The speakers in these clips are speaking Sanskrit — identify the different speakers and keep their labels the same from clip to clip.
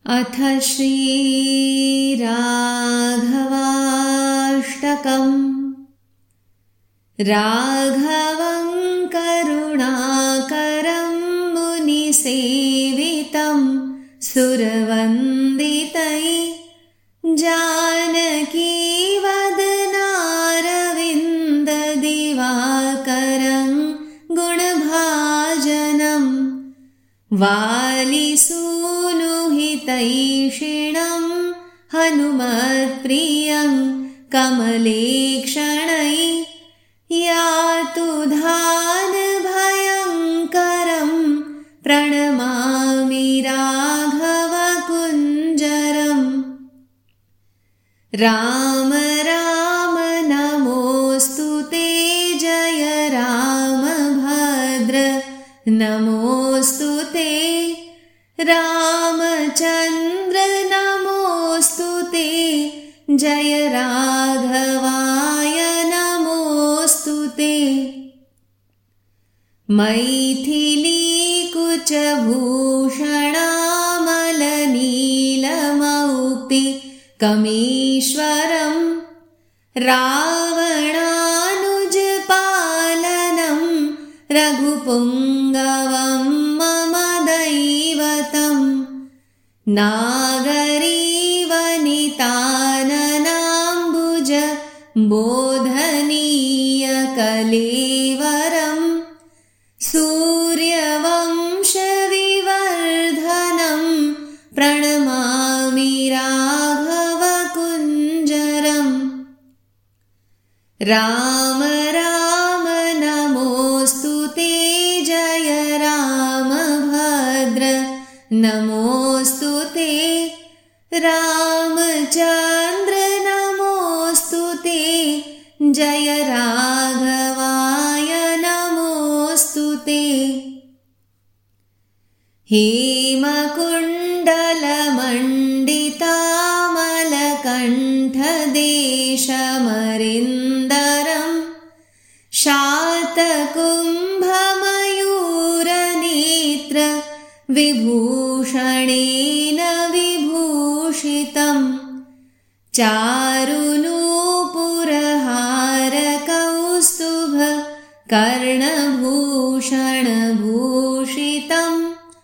Speaker 1: अथ श्रीराघवाष्टकम्। राघवं करुणाकरं मुनिसेवितं सुरवन्दितै जानकीवदनारविन्ददिवाकरं गुणभाजनम् वालिसूनुहितैषिणं हनुमत्प्रियं कमलेक्षणै यातु धानभयङ्करं प्रणमामि राघवकुञ्जरम्। राम राम नमोऽस्तु ते जय रामभद्र नमोऽस्तु ते रामचन्द्र नमोऽस्तु ते जय राघवाय नमोऽस्तु ते। मैथिलीकुचभूषणामलनीलमौक्ति कमीश्वरं रावणानुजपालनं रघुपुङ्गवं मम दैवतम्। नागरीवनिताननाम्बुज बोधनीयकलेवरं सूर्यवंशविवर्धनं प्रणमामि राघवकुञ्जरम्। राम राम नमोऽस्तु ते जय रामभद्र नमोऽस्तु ते रामचन्द्र नमोऽस्तु ते जय राघवाय नमोऽस्तु ते। हेमकुण्डलमण्डितामलकण्ठदेशमरिन्दरं शातकुम्भमयूरनेत्र विभूषणेन विभूषितं चारुनूपुरहारकौस्तुभ कर्णभूषणभूषितं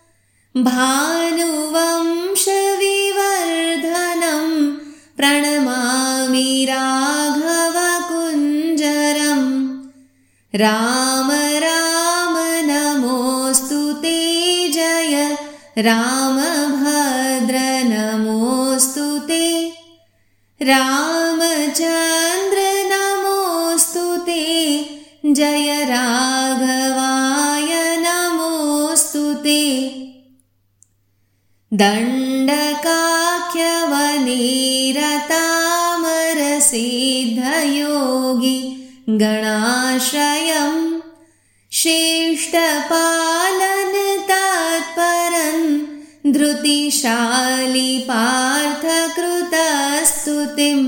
Speaker 1: भानुवंशविवर्धनं प्रणमामि राघवकुञ्जरम्। राम राम नमोऽस्तु ते जय रामभद्र नमोऽस्तु ते रामचन्द्र नमोऽस्तु ते जय राघवाय नमोऽस्तु ते। दण्डकाख्यवनिरतामरसिद्धयोगी गणाश्रयं शिष्टपालनतत्परं धृतिशाली पार्थकृतस्तुतिं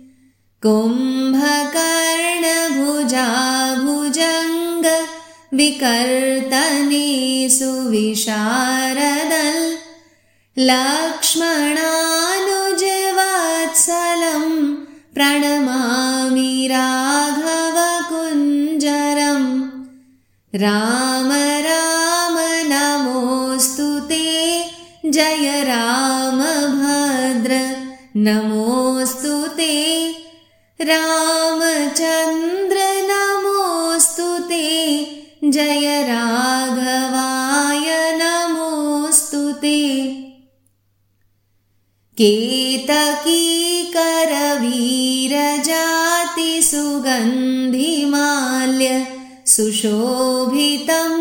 Speaker 1: कुम्भकर्णभुजाभुजङ्ग विकर्तने सुविशारदं लक्ष्मणानुजवत्सलं प्रणमामि राघवकुञ्जरम्। राम राम नमोऽस्तु ते जय रामभद्र नमोऽस्तु ते रामचन्द्र नमोऽस्तु ते जय राघवाय नमोऽस्तु ते। केतकीकरवीरजातिसुगन्धिमाल्य सुशोभितं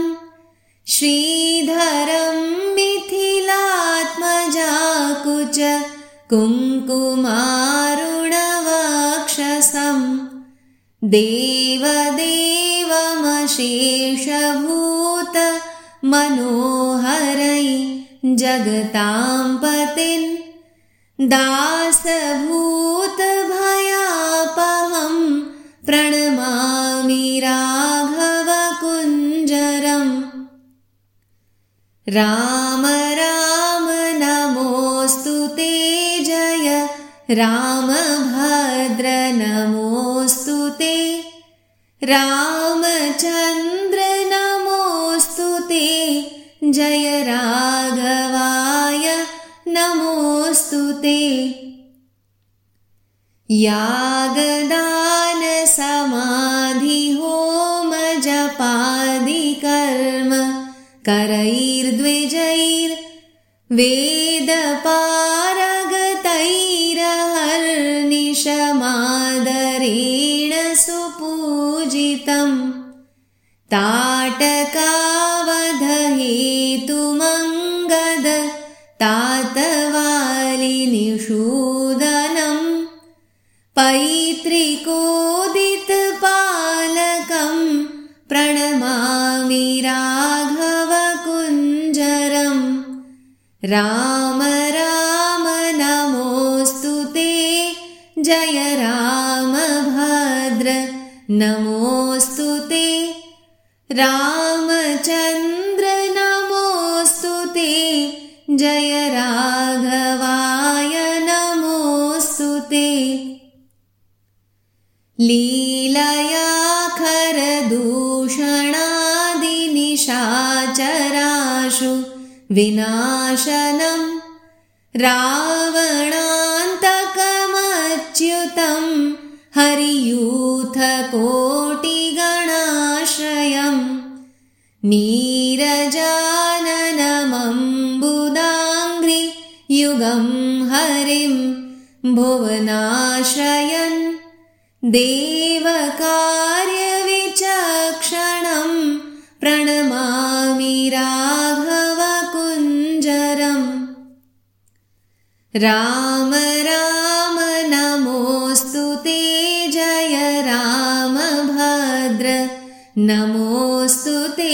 Speaker 1: श्रीधरं मिथिलात्मजाकुच कुङ्कुमारुणवक्षसं देवदेवमशेषभूत मनोहरै जगतां पतिं दासभूतभयापहं प्रणमामि राघवकुञ्जरम्। राम राम नमोऽस्तु रामभद्र नमोऽस्तु ते रामचन्द्र नमोऽस्तु ते जय राघवाय नमोऽस्तु ते यागदान समाधि होम जपादि कर्म करैर्द्विजैर् वेद पारगतैरहर्निशमादरेण सुपूजितम् ताटकावधहेतुमङ्गद तातवालिनिषूदनम् पैतृकोदितपालकम् प्रणमामि राघवकुञ्जरम् राम राम नमोऽस्तु ते जय रामभद्र नमोऽस्तु ते रामचन्द्र नमोऽस्तु ते जय राघवाय नमोऽस्तु ते लीलया खरदूषणादिनिशाचराशु विनाशनम् रावणान्तकमच्युतं हरियूथकोटिगणाश्रयम् नीरजाननमम्बुदाङ्घ्रि युगं हरिं भुवनाश्रयन् देवकार्यविचक्षणं प्रणमामि राघवकुञ्जरम् राम राम नमोऽस्तु ते जय रामभद्र नमोऽस्तु ते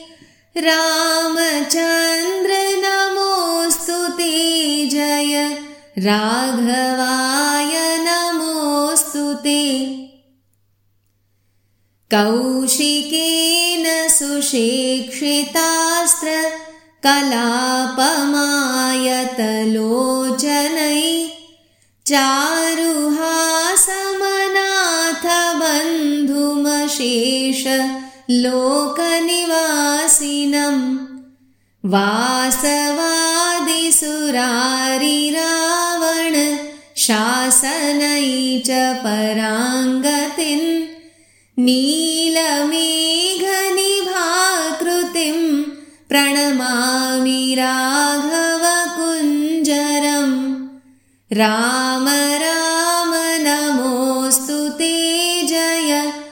Speaker 1: रामचन्द्र नमोऽस्तु ते जय राघवाय नमोऽस्तु ते कौशिकेन सुशिक्षितास्त्र कलापमायतलोचनै चारुहासमनाथ बन्धुमशेष लोकनिवासिनम् वासवादिसुरारिरावण शासनै च पराङ्गतिन् नीलमेघनिभाकृतिं प्रणमामि राघवकुञ्जरम् राम राम नमोऽस्तु ते जय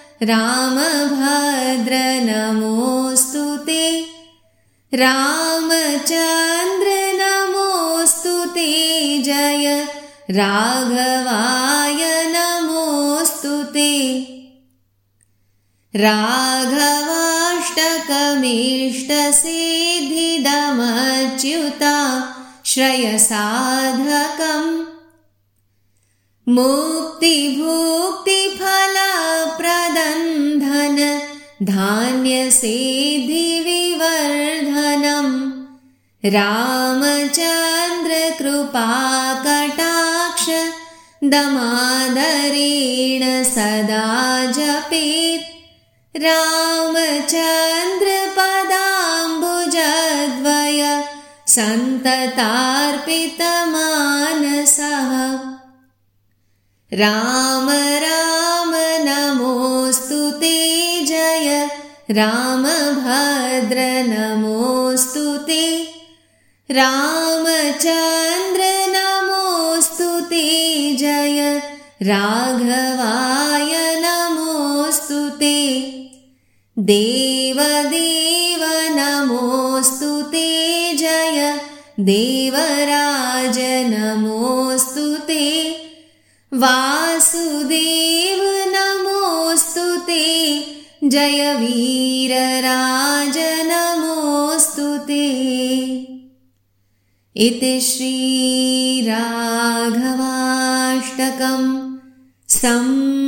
Speaker 1: रामभद्र नमोऽस्तु ते रामचन्द्र नमोऽस्तु ते जय राघवाय नमोऽस्तु ते राघवाष्टकमीष्टसिद्धिदमच्युता श्रयसाधकम् मुक्तिभुक्तिफलप्रदं धन धान्यसिद्धिविवर्धनम् रामचन्द्र कृपाकटाक्ष दमादरेण सदा जपेत् रामचन्द्र पदाम्बुजद्वय सन्ततार्पितमानसः राम राम नमोऽस्तु ते जय रामभद्र नमोऽस्तु ते रामचन्द्र नमोऽस्तु ते जय राघवाय नमोऽस्तु ते देवदेव नमोऽस्तु ते जय देवराज नमोऽस्तु ते वासुदेव नमोऽस्तु ते जय वीरराज नमोऽस्तु ते इति श्रीराघवाष्टकम्